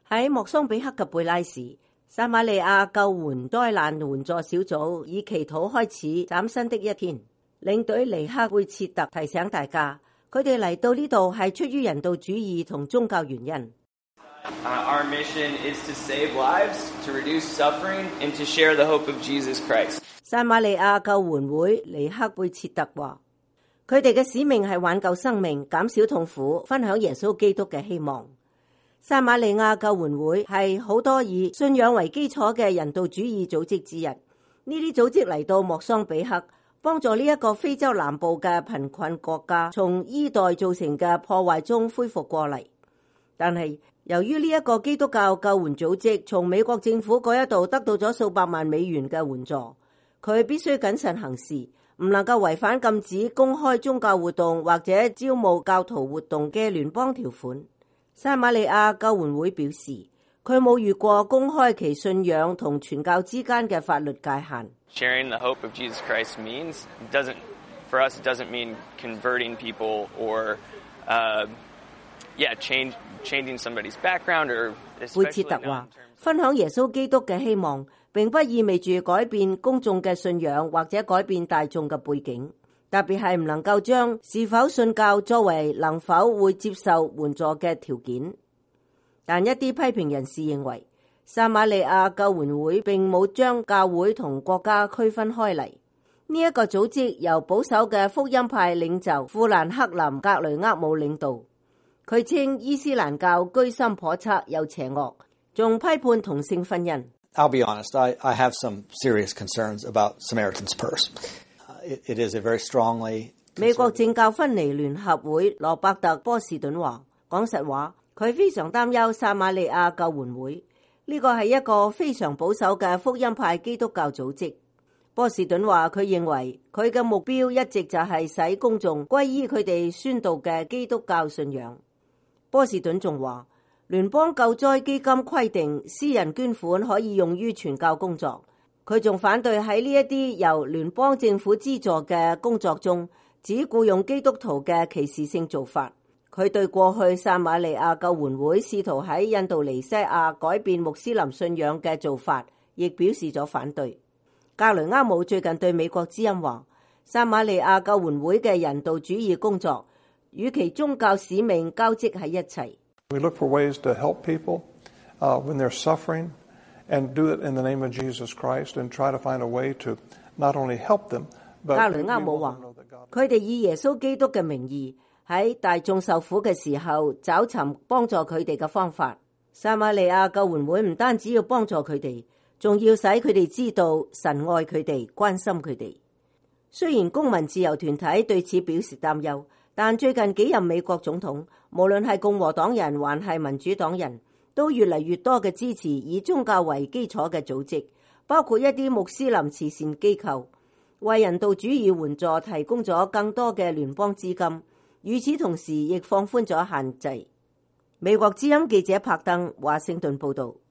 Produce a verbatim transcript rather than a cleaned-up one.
喺莫桑比克嘅貝拉市，撒瑪利亞救援災難援助小組以祈禱開始嶄新的一天。領隊尼克貝切特提醒大家，佢哋嚟到呢度係出於人道主義同宗教原因。 Uh, our mission is to save lives, to reduce suffering, and to share the hope of Jesus Christ. 撒瑪利亞救援會尼克貝切特話，佢哋嘅使命係挽救生命、減少痛苦、分享耶穌基督嘅希望。撒瑪利亞救援會係好多以信仰為基礎嘅人道主義組織之一。呢啲組織嚟到莫桑比克，幫助呢一個非洲南部嘅貧困國家從伊代造成嘅破壞中恢復過嚟。但係由於呢一個基督教救援組織從美國政府嗰一度得到咗數百萬美元嘅援助，佢必須謹慎行事，唔能夠違反禁止公開宗教活動或者招募教徒活動嘅聯邦條款。撒瑪利亞救援會表示，佢冇遇過公開其信仰同傳教之間嘅法律界限。 Sharing the hope of Jesus Christ means doesn't for us it doesn't mean converting people or uh, yeah change changing somebody's background or 貝切特話，分享耶穌基督嘅希望並不意味住改變公眾嘅信仰或者改變大眾嘅背景。特別係唔能夠將是否信教作為能否會接受援助嘅條件。但一啲批評人士認為，撒瑪利亞救援會並冇將教會同國家區分開嚟。呢一個組織由保守嘅福音派領袖富蘭克林格雷厄姆領導。佢稱伊斯蘭教居心叵測又邪惡，仲批判同性婚姻。 I'll be honest, I, I have some serious concerns about Samaritan's Purse.It, it is a very strongly 美國政教分離聯合會羅伯特波士頓話，講實話，佢非常擔憂撒瑪利亞救援會，呢個係一個非常保守嘅福音派基督教組織。波士頓話，佢認為佢嘅目標一直就係使公眾歸依佢哋宣導嘅基督教信仰。波士頓仲話，聯邦救災基金規定私人捐款可以用於傳教工作。佢仲反對喺呢一啲由聯邦政府資助嘅工作中，只僱用基督徒嘅歧視性做法。佢對過去撒瑪利亞救援會試圖喺印度尼西亞改變穆斯林信仰嘅做法，亦表示咗反對。格雷厄姆最近對美國之音話，撒瑪利亞救援會嘅人道主義工作與其宗教使命交織喺一齊。 We look for ways to help people, uh, when they're suffering.And do it in the name of Jesus Christ and try to find a way to not only help them, but 格雷厄姆話，佢哋以耶穌基督嘅名義喺大眾受苦嘅時候找尋幫助佢哋嘅方法。撒瑪利亞救援會唔單止要幫助佢哋，仲要使佢哋知道神愛佢哋，關心佢哋。雖然公民自由團體對此表示擔憂，但最近幾任美國總統，無論係共和黨人還係民主黨人，都越嚟越多嘅支持以宗教為基礎嘅組織，包括一啲穆斯林慈善機構，為人道主義援助提供咗更多嘅聯邦資金。與此同時，亦放寬咗限制。美國之音記者柏登華盛頓報道。